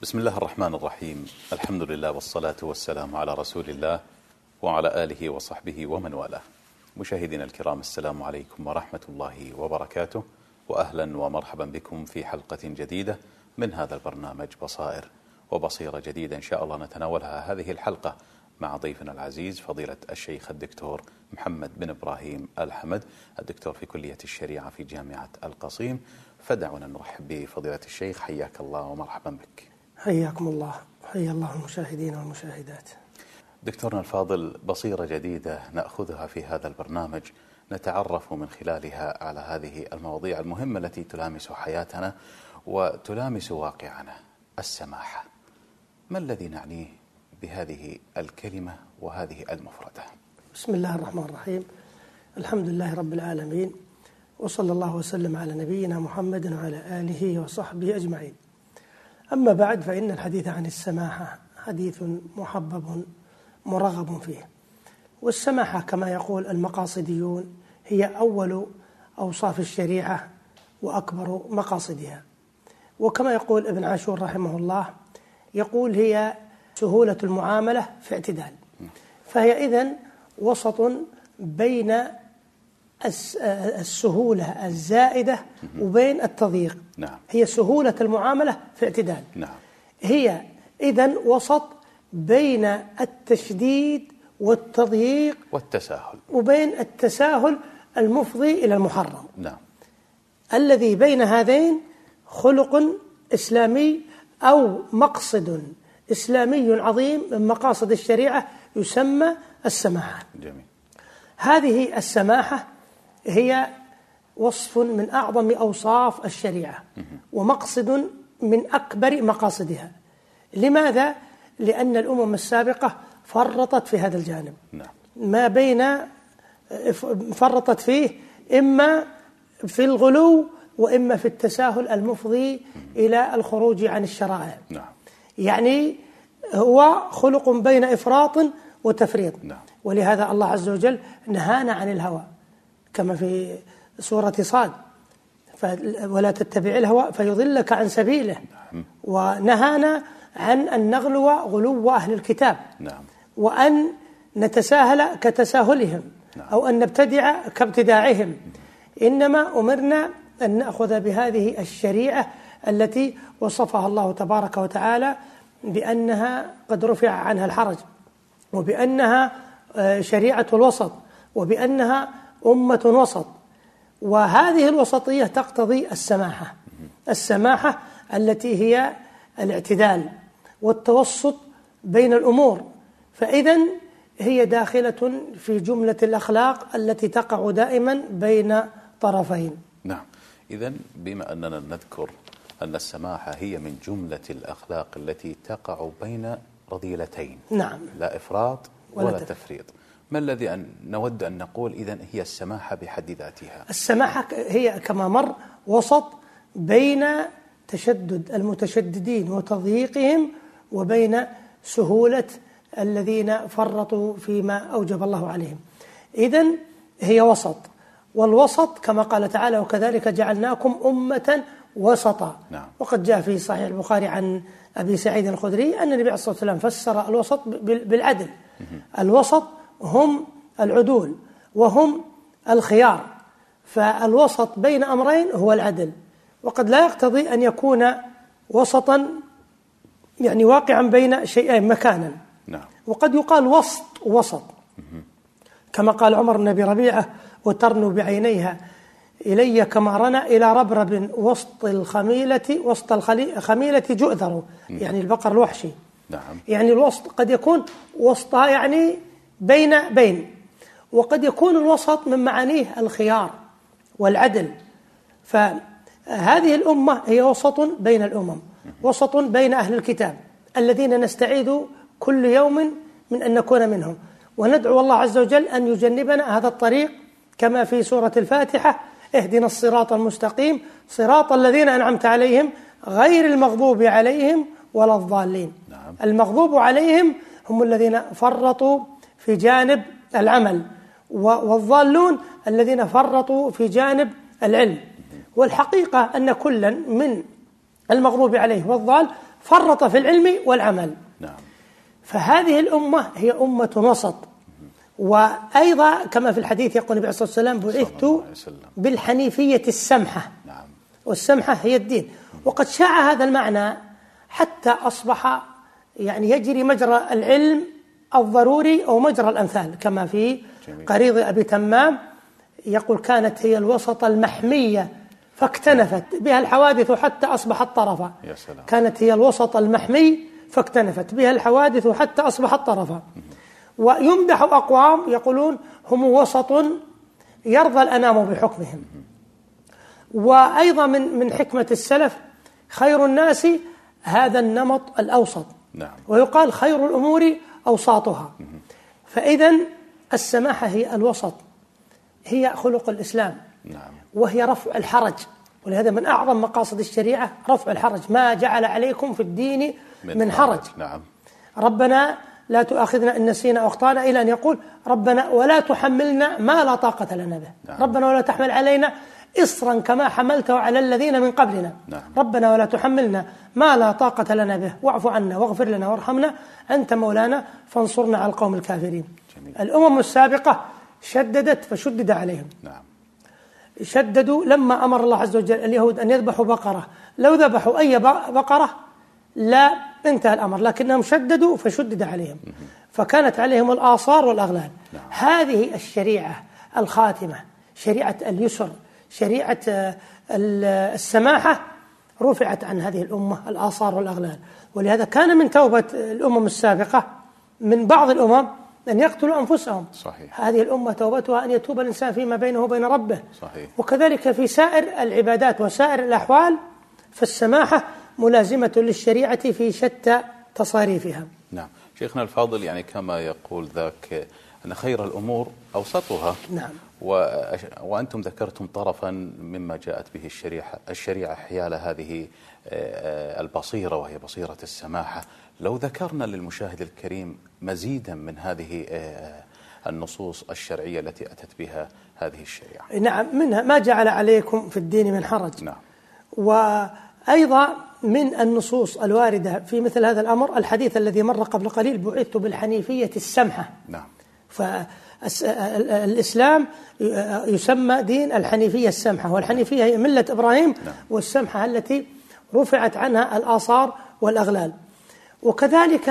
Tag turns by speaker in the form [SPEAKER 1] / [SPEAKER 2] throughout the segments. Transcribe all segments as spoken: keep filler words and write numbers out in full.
[SPEAKER 1] بسم الله الرحمن الرحيم. الحمد لله والصلاة والسلام على رسول الله وعلى آله وصحبه ومن والاه. مشاهدينا الكرام، السلام عليكم ورحمة الله وبركاته، وأهلا ومرحبا بكم في حلقة جديدة من هذا البرنامج بصائر وبصيرة جديدة إن شاء الله نتناولها هذه الحلقة مع ضيفنا العزيز فضيلة الشيخ الدكتور محمد بن إبراهيم الحمد، الدكتور في كلية الشريعة في جامعة القصيم. فدعونا نرحب بفضيلة الشيخ، حياك الله ومرحبا بك.
[SPEAKER 2] حياكم الله، حيا الله المشاهدين والمشاهدات.
[SPEAKER 1] دكتورنا الفاضل، بصيرة جديدة نأخذها في هذا البرنامج نتعرف من خلالها على هذه المواضيع المهمة التي تلامس حياتنا وتلامس واقعنا. السماحة، ما الذي نعنيه بهذه الكلمة وهذه المفردة؟
[SPEAKER 2] بسم الله الرحمن الرحيم. الحمد لله رب العالمين، وصلى الله وسلم على نبينا محمد وعلى آله وصحبه أجمعين. أما بعد، فإن الحديث عن السماحة حديث محبب مرغب فيه. والسماحة كما يقول المقاصديون هي أول أوصاف الشريعة وأكبر مقاصدها. وكما يقول ابن عاشور رحمه الله، يقول هي سهولة المعاملة في اعتدال، فهي إذن وسط بين السهولة الزائدة وبين التضييق.
[SPEAKER 1] نعم.
[SPEAKER 2] هي سهولة المعاملة في اعتدال.
[SPEAKER 1] نعم.
[SPEAKER 2] هي إذن وسط بين التشديد والتضييق
[SPEAKER 1] والتساهل،
[SPEAKER 2] وبين التساهل المفضي إلى المحرم.
[SPEAKER 1] نعم.
[SPEAKER 2] الذي بين هذين خلق إسلامي أو مقصد إسلامي عظيم من مقاصد الشريعة يسمى السماحة.
[SPEAKER 1] جميل.
[SPEAKER 2] هذه السماحة هي وصف من أعظم أوصاف الشريعة ومقصد من أكبر مقاصدها. لماذا؟ لأن الأمم السابقة فرطت في هذا الجانب.
[SPEAKER 1] نعم.
[SPEAKER 2] ما بين فرطت فيه إما في الغلو وإما في التساهل المفضي إلى الخروج عن الشرائع.
[SPEAKER 1] نعم.
[SPEAKER 2] يعني هو خلق بين إفراط وتفريط.
[SPEAKER 1] نعم.
[SPEAKER 2] ولهذا الله عز وجل نهانا عن الهوى كما في سورة صاد، ولا تتبع الهوى فيضلك عن سبيله.
[SPEAKER 1] نعم.
[SPEAKER 2] ونهانا عن أن نغلو غلو أهل الكتاب.
[SPEAKER 1] نعم.
[SPEAKER 2] وأن نتساهل كتساهلهم. نعم. أو أن نبتدع كابتداعهم. إنما أمرنا أن نأخذ بهذه الشريعة التي وصفها الله تبارك وتعالى بأنها قد رفع عنها الحرج، وبأنها شريعة الوسط، وبأنها أمة وسط. وهذه الوسطية تقتضي السماحة. السماحة التي هي الاعتدال والتوسط بين الأمور. فإذن هي داخلة في جملة الأخلاق التي تقع دائما بين طرفين.
[SPEAKER 1] نعم. إذن بما أننا نذكر أن السماحة هي من جملة الأخلاق التي تقع بين رذيلتين،
[SPEAKER 2] نعم،
[SPEAKER 1] لا إفراط ولا, ولا
[SPEAKER 2] تفريط،
[SPEAKER 1] تفريط، ما الذي أن نود أن نقول إذن هي السماحة بحد ذاتها؟
[SPEAKER 2] السماحة هي كما مر وسط بين تشدد المتشددين وتضييقهم وبين سهولة الذين فرطوا فيما أوجب الله عليهم. إذن هي وسط، والوسط كما قال تعالى: وكذلك جعلناكم أمة وسطا.
[SPEAKER 1] نعم.
[SPEAKER 2] وقد جاء في صحيح البخاري عن أبي سعيد الخدري أن النبي عليه الصلاة والسلام فسر الوسط بالعدل. الوسط هم العدول وهم الخيار، فالوسط بين أمرين هو العدل. وقد لا يقتضي أن يكون وسطا يعني واقعا بين شيئين مكانا.
[SPEAKER 1] نعم.
[SPEAKER 2] وقد يقال وسط وسط، كما قال عمر بن أبي ربيعة: وترنو بعينيها إلي كما رنى إلى ربرب وسط الخميلة وسط الخميلة جؤذر. يعني البقر الوحشي.
[SPEAKER 1] نعم.
[SPEAKER 2] يعني الوسط قد يكون وسطها يعني بين بين، وقد يكون الوسط من معانيه الخيار والعدل. فهذه الأمة هي وسط بين الأمم، وسط بين أهل الكتاب الذين نستعيذ كل يوم من أن نكون منهم، وندعو الله عز وجل أن يجنبنا هذا الطريق كما في سورة الفاتحة: اهدنا الصراط المستقيم صراط الذين أنعمت عليهم غير المغضوب عليهم ولا الضالين.
[SPEAKER 1] نعم.
[SPEAKER 2] المغضوب عليهم هم الذين فرطوا في جانب العمل، والضالون الذين فرطوا في جانب العلم. والحقيقة أن كلا من المغضوب عليه والضال فرط في العلم والعمل.
[SPEAKER 1] نعم.
[SPEAKER 2] فهذه الأمة هي أمة وسط. وأيضا كما في الحديث يقول النبي عليه الصلاة والسلام بعثت بالحنيفية السمحة.
[SPEAKER 1] نعم.
[SPEAKER 2] والسمحة هي الدين. وقد شاع هذا المعنى حتى أصبح يعني يجري مجرى العلم الضروري أو مجرى الأمثال، كما في قريض أبي تمام يقول كانت هي الوسط المحمية فاكتنفت بها الحوادث حتى أصبحت طرفا.
[SPEAKER 1] يا سلام.
[SPEAKER 2] كانت هي الوسط المحمي فاكتنفت بها الحوادث حتى أصبحت طرفا. ويمدح أقوام يقولون هم وسط يرضى الأنام بحكمهم. وأيضا من من حكمة السلف خير الناس هذا النمط الأوسط.
[SPEAKER 1] نعم.
[SPEAKER 2] ويقال خير الأمور أوساطها. فإذا السماحة هي الوسط، هي خلق الإسلام.
[SPEAKER 1] نعم.
[SPEAKER 2] وهي رفع الحرج. ولهذا من أعظم مقاصد الشريعة رفع الحرج، ما جعل عليكم في الدين من, من حرج.
[SPEAKER 1] نعم.
[SPEAKER 2] ربنا لا تؤاخذنا إن نسينا أو أخطأنا، إلى أن يقول ربنا ولا تحملنا ما لا طاقة لنا به.
[SPEAKER 1] نعم.
[SPEAKER 2] ربنا ولا تحمل علينا إصرا كما حملته على الذين من قبلنا.
[SPEAKER 1] نعم.
[SPEAKER 2] ربنا ولا تحملنا ما لا طاقة لنا به واعف عنا واغفر لنا وارحمنا أنت مولانا فانصرنا على القوم الكافرين.
[SPEAKER 1] جميل.
[SPEAKER 2] الأمم السابقة شددت فشدد عليهم.
[SPEAKER 1] نعم.
[SPEAKER 2] شددوا لما أمر الله عز وجل اليهود أن يذبحوا بقرة، لو ذبحوا أي بقرة لا انتهى الأمر، لكنهم شددوا فشدد عليهم فكانت عليهم الآثار والأغلال.
[SPEAKER 1] نعم.
[SPEAKER 2] هذه الشريعة الخاتمة، شريعة اليسر، شريعة السماحة، رفعت عن هذه الأمة الآثار والأغلال. ولهذا كان من توبة الأمم السابقة من بعض الأمم أن يقتلوا أنفسهم.
[SPEAKER 1] صحيح.
[SPEAKER 2] هذه الأمة توبتها أن يتوب الإنسان فيما بينه وبين ربه.
[SPEAKER 1] صحيح.
[SPEAKER 2] وكذلك في سائر العبادات وسائر الأحوال، فالسماحة ملازمة للشريعة في شتى تصاريفها.
[SPEAKER 1] نعم. شيخنا الفاضل، يعني كما يقول ذاك أن خير الأمور أوسطها.
[SPEAKER 2] نعم.
[SPEAKER 1] وأنتم ذكرتم طرفا مما جاءت به الشريعة الشريعة حيال هذه البصيرة، وهي بصيرة السماحة. لو ذكرنا للمشاهد الكريم مزيدا من هذه النصوص الشرعية التي أتت بها هذه الشريعة.
[SPEAKER 2] نعم. منها ما جعل عليكم في الدين من حرج.
[SPEAKER 1] نعم.
[SPEAKER 2] وأيضا من النصوص الواردة في مثل هذا الأمر الحديث الذي مر قبل قليل بعثت بالحنيفية السمحة.
[SPEAKER 1] نعم.
[SPEAKER 2] فالإسلام يسمى دين الحنيفية السمحة، والحنيفية هي ملة إبراهيم.
[SPEAKER 1] نعم.
[SPEAKER 2] والسمحة التي رفعت عنها الآثار والأغلال. وكذلك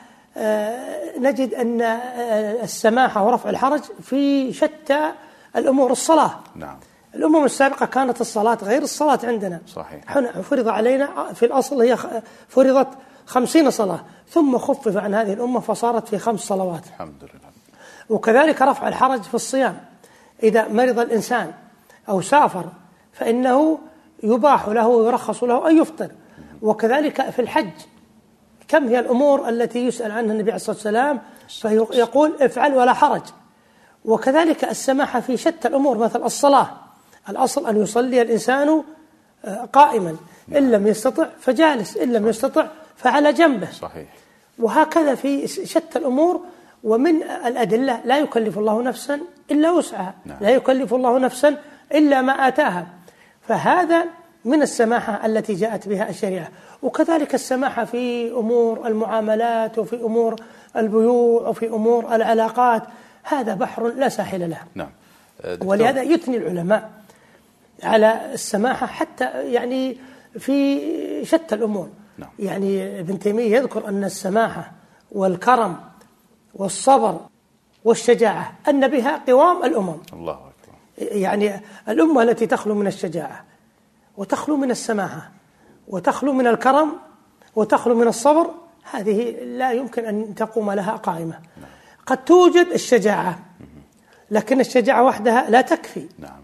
[SPEAKER 2] نجد أن السماحة ورفع الحرج في شتى الأمور. الصلاة.
[SPEAKER 1] نعم.
[SPEAKER 2] الأمم السابقة كانت الصلاة غير الصلاة عندنا.
[SPEAKER 1] صحيح.
[SPEAKER 2] فرض علينا في الأصل هي فرضت خمسين صلاة، ثم خفف عن هذه الأمة فصارت في خمس صلوات.
[SPEAKER 1] الحمد لله.
[SPEAKER 2] وكذلك رفع الحرج في الصيام، إذا مرض الإنسان أو سافر فإنه يباح له ويرخص له أن يفطر. وكذلك في الحج، كم هي الأمور التي يسأل عنها النبي عليه الصلاة والسلام فيقول افعل ولا حرج. وكذلك السماحة في شتى الأمور، مثل الصلاة، الأصل أن يصلي الإنسان قائما، إن لم يستطع فجالس، إن لم يستطع فعلى جنبه.
[SPEAKER 1] صحيح.
[SPEAKER 2] وهكذا في شتى الأمور. ومن الأدلة لا يكلف الله نفسا إلا وسعها. نعم. لا يكلف الله نفسا إلا ما آتاها. فهذا من السماحة التي جاءت بها الشريعة. وكذلك السماحة في أمور المعاملات وفي أمور البيوع وفي أمور العلاقات، هذا بحر لا ساحل له.
[SPEAKER 1] نعم.
[SPEAKER 2] ولهذا يثني العلماء على السماحة حتى يعني في شتى الأمور.
[SPEAKER 1] نعم.
[SPEAKER 2] يعني ابن تيمية يذكر أن السماحة والكرم والصبر والشجاعة أن بها قوام الأمم.
[SPEAKER 1] الله أكبر.
[SPEAKER 2] يعني الأمة التي تخلو من الشجاعة وتخلو من السماحة وتخلو من الكرم وتخلو من الصبر، هذه لا يمكن أن تقوم لها قائمة.
[SPEAKER 1] نعم.
[SPEAKER 2] قد توجد الشجاعة، لكن الشجاعة وحدها لا تكفي.
[SPEAKER 1] نعم.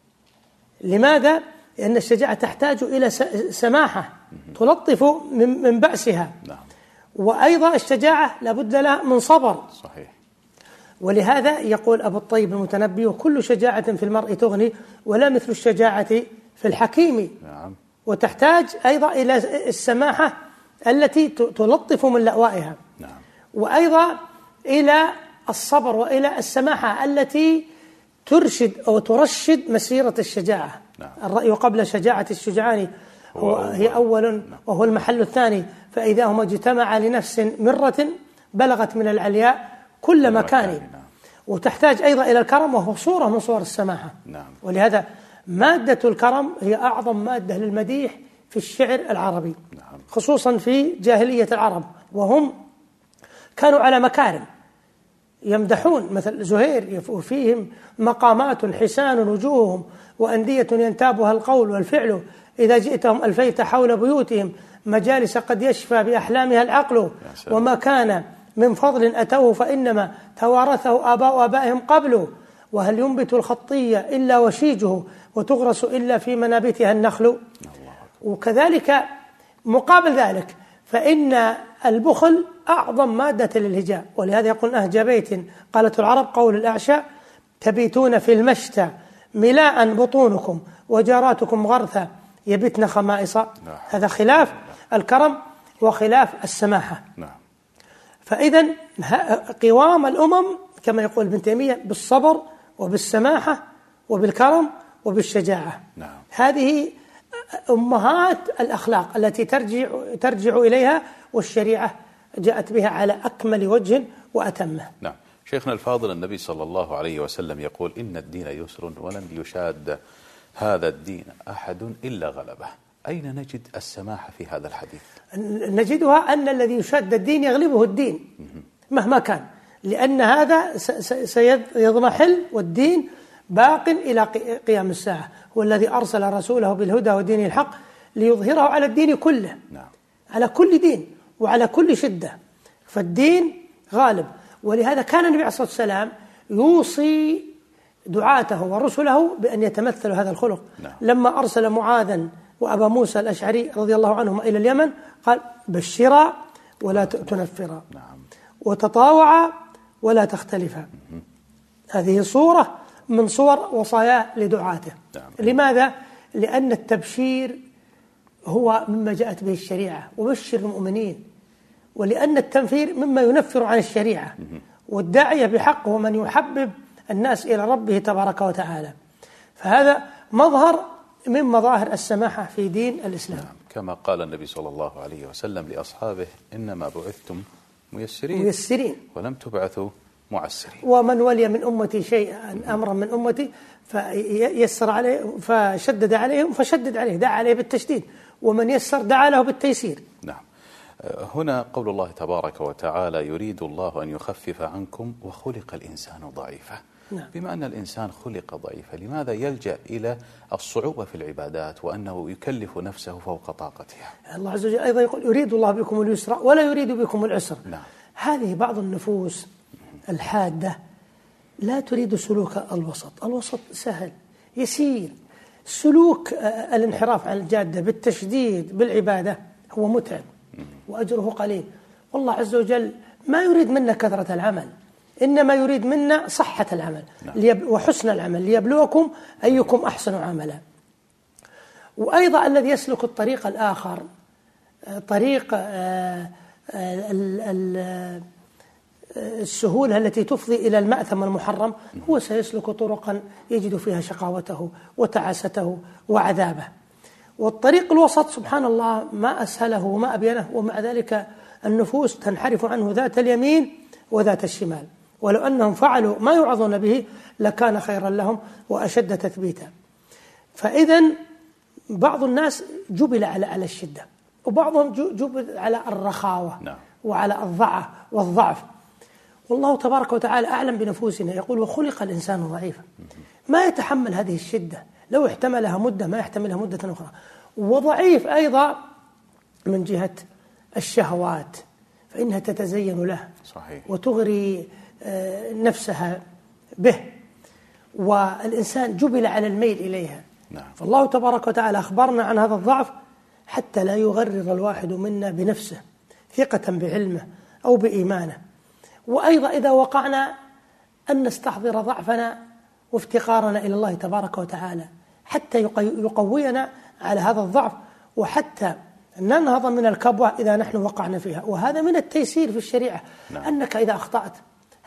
[SPEAKER 2] لماذا؟ لأن الشجاعة تحتاج إلى سماحة تلطف من بأسها.
[SPEAKER 1] نعم.
[SPEAKER 2] وأيضا الشجاعة لابد لها من صبر.
[SPEAKER 1] صحيح.
[SPEAKER 2] ولهذا يقول أبو الطيب المتنبي وكل شجاعة في المرء تغني ولا مثل الشجاعة في الحكيم.
[SPEAKER 1] نعم.
[SPEAKER 2] وتحتاج أيضا إلى السماحة التي تلطف من لأوائها.
[SPEAKER 1] نعم.
[SPEAKER 2] وأيضا إلى الصبر وإلى السماحة التي ترشد أو ترشد مسيرة الشجاعة.
[SPEAKER 1] نعم.
[SPEAKER 2] الرأي قبل شجاعة الشجعان هو هي أول وهو المحل الثاني، فإذا هما اجتمع لنفس مرة بلغت من العلياء كل مكان. نعم. وتحتاج أيضا إلى الكرم، وهو صورة من صور السماحة.
[SPEAKER 1] نعم.
[SPEAKER 2] ولهذا مادة الكرم هي أعظم مادة للمديح في الشعر العربي. نعم. خصوصا في جاهلية العرب، وهم كانوا على مكارم يمدحون، مثل زهير وفيهم مقامات حسان وجوههم وأندية ينتابها القول والفعل، إذا جئتهم ألفيت حول بيوتهم مجالس قد يشفى بأحلامها العقل، وما كان من فضل أتوه فإنما توارثه آباء آبائهم قبل، وهل ينبت الخطية إلا وشيجه وتغرس إلا في منابتها النخل. وكذلك مقابل ذلك فإن البخل أعظم مادة للهجاء، ولهذا يقول أهجى بيت قالت العرب قول الأعشى تبيتون في المشتى ملاء بطونكم وجاراتكم غرثا يبتن خمائص. هذا خلاف الكرم وخلاف السماحة. فإذا قوام الأمم كما يقول ابن تيمية بالصبر وبالسماحة وبالكرم وبالشجاعة. هذه أمهات الأخلاق التي ترجع ترجع إليها، والشريعة جاءت بها على أكمل وجه وأتمه.
[SPEAKER 1] نعم. شيخنا الفاضل، النبي صلى الله عليه وسلم يقول إن الدين يسر ولن يشاد هذا الدين أحد إلا غلبه. أين نجد السماحة في هذا الحديث؟
[SPEAKER 2] نجدها أن الذي يشاد الدين يغلبه الدين مهما كان، لأن هذا سيضمحل والدين باق إلى قيام الساعة. هو الذي أرسل رسوله بالهدى ودين الحق ليظهره على الدين كله. نعم. على كل دين وعلى كل شدة، فالدين غالب. ولهذا كان النبي عليه الصلاة والسلام يوصي دعاته ورسله بأن يتمثلوا هذا الخلق. نعم. لما أرسل معاذا وأبا موسى الأشعري رضي الله عنهما إلى اليمن قال بشرا ولا تنفرا. نعم. وتطاوعا ولا تختلفا. هذه صورة من صور وصاياه لدعاته. نعم. لماذا؟ لأن التبشير هو مما جاءت به الشريعة، وبشر المؤمنين، ولأن التنفير مما ينفر عن الشريعة. والداعية بحق هو من يحبب الناس إلى ربه تبارك وتعالى. فهذا مظهر من مظاهر السماحة في دين الإسلام.
[SPEAKER 1] نعم. كما قال النبي صلى الله عليه وسلم لأصحابه إنما بعثتم ميسرين,
[SPEAKER 2] ميسرين
[SPEAKER 1] ولم تبعثوا معسرين.
[SPEAKER 2] ومن ولي من أمتي شيئا أمرا من أمتي فيسر عليه فشدد عليهم فشدد عليه، دعا عليه بالتشديد، ومن يسر دعا له بالتيسير.
[SPEAKER 1] نعم. هنا قول الله تبارك وتعالى يريد الله أن يخفف عنكم وخلق الإنسان ضعيفا. نعم. بما أن الإنسان خلق ضعيفا لماذا يلجأ إلى الصعوبة في العبادات وأنه يكلف نفسه فوق طاقتها؟
[SPEAKER 2] الله عز وجل أيضا يقول يريد الله بكم اليسر ولا يريد بكم العسر.
[SPEAKER 1] نعم.
[SPEAKER 2] هذه بعض النفوس الحادة لا تريد سلوك الوسط. الوسط سهل يسير. سلوك الانحراف عن الجادة بالتشديد بالعبادة هو متعب وأجره قليل. والله عز وجل ما يريد منا كثرة العمل، إنما يريد منا صحة العمل. نعم. وحسن العمل ليبلوكم أيكم أحسن عملا. وأيضا الذي يسلك الطريق الآخر طريق السهولة التي تفضي إلى المأثم المحرم هو سيسلك طرقا يجد فيها شقاوته وتعاسته وعذابه. والطريق الوسط سبحان الله ما أسهله وما أبينه، ومع ذلك النفوس تنحرف عنه ذات اليمين وذات الشمال. ولو أنهم فعلوا ما يوعظون به لكان خيرا لهم وأشد تثبيتا. فإذا بعض الناس جبل على على الشدة، وبعضهم جبل على الرخاوة. نعم. وعلى الضعف والضعف. والله تبارك وتعالى أعلم بنفوسنا، يقول وخلق الإنسان ضعيفا، ما يتحمل هذه الشدة، لو احتملها مدة ما يحتملها مدة أخرى. وضعيف أيضا من جهة الشهوات، فإنها تتزين له.
[SPEAKER 1] صحيح.
[SPEAKER 2] وتغري نفسها به، والإنسان جبل على الميل إليها. نعم. فالله تبارك وتعالى أخبرنا عن هذا الضعف حتى لا يغرر الواحد منا بنفسه ثقة بعلمه أو بإيمانه. وأيضا إذا وقعنا أن نستحضر ضعفنا وافتقارنا إلى الله تبارك وتعالى حتى يقوينا على هذا الضعف، وحتى ننهض من الكبوة إذا نحن وقعنا فيها. وهذا من التيسير في الشريعة. نعم. أنك إذا أخطأت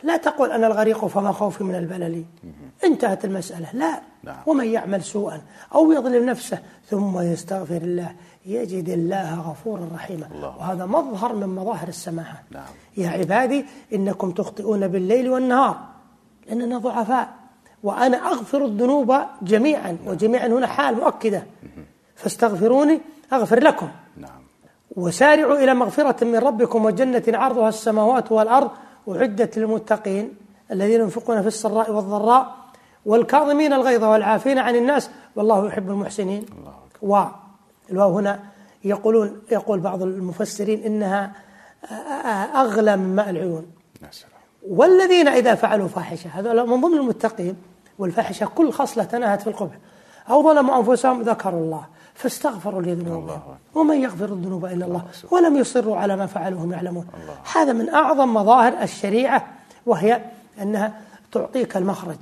[SPEAKER 2] لا تقول أنا الغريق فما خوفي من البلل، انتهت المسألة. لا.
[SPEAKER 1] نعم.
[SPEAKER 2] ومن يعمل سوءا أو يظلم نفسه ثم يستغفر الله يجد الله غفورا رحيما.
[SPEAKER 1] الله.
[SPEAKER 2] وهذا مظهر من مظاهر السماحة.
[SPEAKER 1] نعم.
[SPEAKER 2] يا عبادي إنكم تخطئون بالليل والنهار لأننا ضعفاء وأنا أغفر الذنوب جميعا. نعم. وجميعا هنا حال مؤكدة. فاستغفروني أغفر لكم.
[SPEAKER 1] نعم.
[SPEAKER 2] وسارعوا إلى مغفرة من ربكم وجنة عرضها السماوات والأرض أعدت للمتقين الذين ينفقون في السراء والضراء والكاظمين الغيظ والعافين عن الناس والله يحب المحسنين. و الواو هنا يقولون يقول بعض المفسرين إنها أغلى من ماء العيون. والذين إذا فعلوا فاحشة، هذا من ضمن المتقين. والفاحشة كل خصلة تناهت في القبح أو ظلموا أنفسهم ذكروا الله فاستغفروا لذنوبهم ومن يغفر الذنوب إلا الله ولم يصروا على ما فعلوا وهم يعلمون. هذا من أعظم مظاهر الشريعة، وهي أنها تعطيك المخرج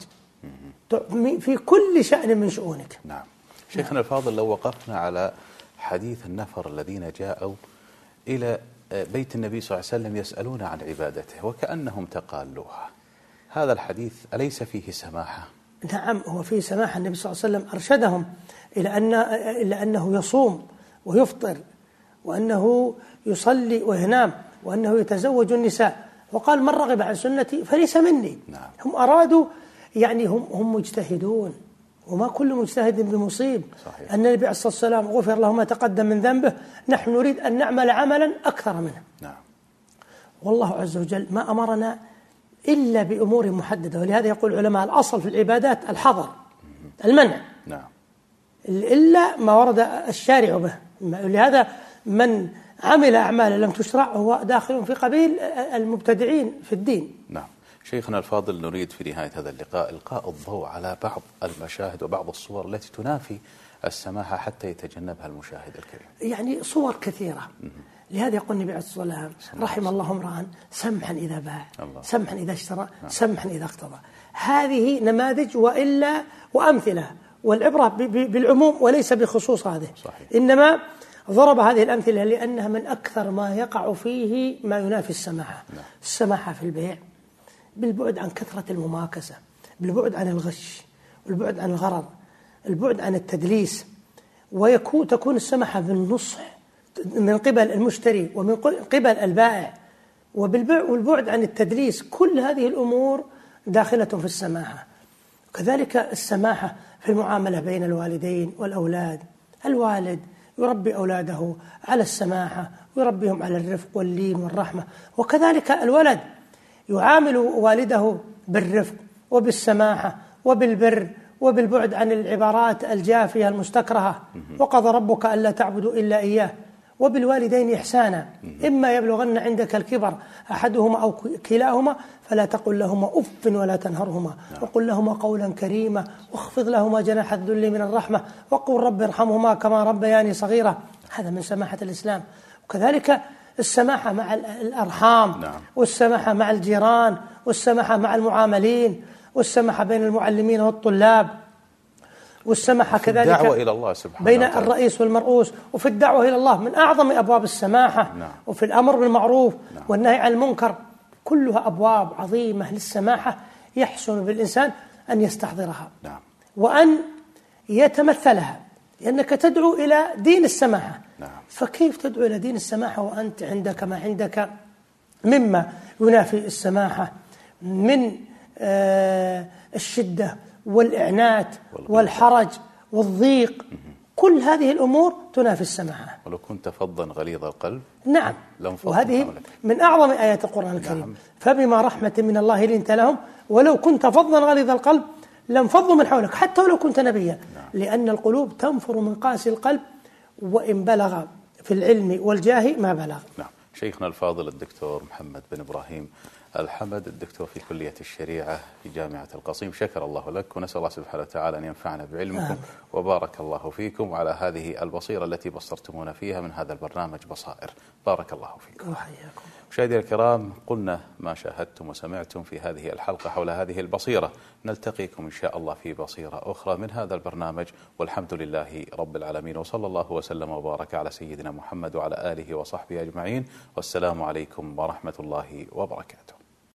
[SPEAKER 2] في كل شأن من شؤونك.
[SPEAKER 1] نعم. شيخنا الفاضل، لو وقفنا على حديث النفر الذين جاءوا إلى بيت النبي صلى الله عليه وسلم يسألون عن عبادته وكأنهم تقالوها، هذا الحديث أليس فيه سماحة؟
[SPEAKER 2] نعم، هو فيه سماحة. النبي صلى الله عليه وسلم أرشدهم إلى أن إلى أنه يصوم ويفطر وأنه يصلي وينام وأنه يتزوج النساء، وقال من رغب عن سنتي فليس مني.
[SPEAKER 1] نعم.
[SPEAKER 2] هم أرادوا يعني هم هم مجتهدون وما كل مجتهد بمصيب.
[SPEAKER 1] صحيح.
[SPEAKER 2] أن النبي عليه الصلاة والسلام غفر له ما تقدم من ذنبه، نحن نريد أن نعمل عملا أكثر منه.
[SPEAKER 1] نعم.
[SPEAKER 2] والله عز وجل ما أمرنا إلا بأمور محددة، ولهذا يقول العلماء الأصل في العبادات الحظر المنع.
[SPEAKER 1] نعم.
[SPEAKER 2] إلا ما ورد الشارع به. لهذا من عمل أعمالا لم تشرع هو داخل في قبيل المبتدعين في الدين.
[SPEAKER 1] نعم. شيخنا الفاضل، نريد في نهاية هذا اللقاء إلقاء الضوء على بعض المشاهد وبعض الصور التي تنافي السماحة حتى يتجنبها المشاهد الكريم.
[SPEAKER 2] يعني صور كثيرة. لهذا يقول النبي عليه الصلاة والسلام رحم الله امرأ سمحا إذا باع، سمحا إذا اشترى، سمحا إذا اقتضى. هذه نماذج وإلا وأمثلة، والعبرة بالعموم وليس بخصوص هذه.
[SPEAKER 1] صحيح.
[SPEAKER 2] إنما ضرب هذه الأمثلة لأنها من أكثر ما يقع فيه ما ينافي السماحة.
[SPEAKER 1] نعم.
[SPEAKER 2] السماحة في البيع بالبعد عن كثرة المماكسة، بالبعد عن الغش، بالبعد عن الغرر، البعد عن التدليس، ويكون تكون السماحة بالنصح من قبل المشتري ومن قبل البائع، والبعد عن التدليس. كل هذه الأمور داخلة في السماحة. كذلك السماحة في المعاملة بين الوالدين والأولاد. الوالد يربي أولاده على السماحة ويربيهم على الرفق واللين والرحمة، وكذلك الولد يعامل والده بالرفق وبالسماحة وبالبر وبالبعد عن العبارات الجافية المستكرهة. وقضى ربك ألا تعبدوا إلا إياه وبالوالدين إحسانا إما يبلغن عندك الكبر أحدهما أو كلاهما فلا تقل لهما أف ولا تنهرهما وقل لهما قولا كريما واخفض لهما جناح الذل من الرحمة وقل رب ارحمهما كما ربياني صغيرة. هذا من سماحة الإسلام. وكذلك السماحة مع الأرحام.
[SPEAKER 1] نعم.
[SPEAKER 2] والسماحة مع الجيران والسماحة مع المعاملين والسماحة بين المعلمين والطلاب والسماحة كذلك
[SPEAKER 1] الدعوة إلى الله سبحانه
[SPEAKER 2] بين
[SPEAKER 1] وتعالى.
[SPEAKER 2] الرئيس والمرؤوس. وفي الدعوة إلى الله من أعظم أبواب السماحة.
[SPEAKER 1] نعم.
[SPEAKER 2] وفي الأمر بالمعروف.
[SPEAKER 1] نعم.
[SPEAKER 2] والنهي عن المنكر، كلها أبواب عظيمة للسماحة يحسن بالإنسان أن يستحضرها.
[SPEAKER 1] نعم.
[SPEAKER 2] وأن يتمثلها، لأنك تدعو إلى دين السماحة.
[SPEAKER 1] نعم.
[SPEAKER 2] فكيف تدعو إلى دين السماحة وأنت عندك ما عندك مما ينافي السماحة من آه الشدة والإعنات والحرج والضيق؟ كل هذه الأمور تنافي السماحة.
[SPEAKER 1] ولو كنت فظا غليظ القلب.
[SPEAKER 2] نعم. وهذه من أعظم آيات القرآن الكريم. نعم. فبما رحمة من الله لنت لهم ولو كنت فظا غليظ القلب لانفضوا من حولك حتى ولو كنت نبيا. نعم. لأن القلوب تنفر من قاسي القلب وإن بلغ في العلم والجاه ما بلغ.
[SPEAKER 1] نعم. شيخنا الفاضل الدكتور محمد بن إبراهيم الحمد، الدكتور في كلية الشريعة في جامعة القصيم، شكر الله لك ونسأل الله سبحانه وتعالى أن ينفعنا بعلمكم. آه. وبارك الله فيكم وعلى هذه البصيرة التي بصرتمونا فيها من هذا البرنامج بصائر. بارك الله فيكم.
[SPEAKER 2] وحياكم.
[SPEAKER 1] مشاهدينا الكرام، قلنا ما شاهدتم وسمعتم في هذه الحلقة حول هذه البصيرة. نلتقيكم إن شاء الله في بصيرة أخرى من هذا البرنامج، والحمد لله رب العالمين، وصلى الله وسلم وبارك على سيدنا محمد وعلى آله وصحبه أجمعين، والسلام عليكم ورحمة الله وبركاته.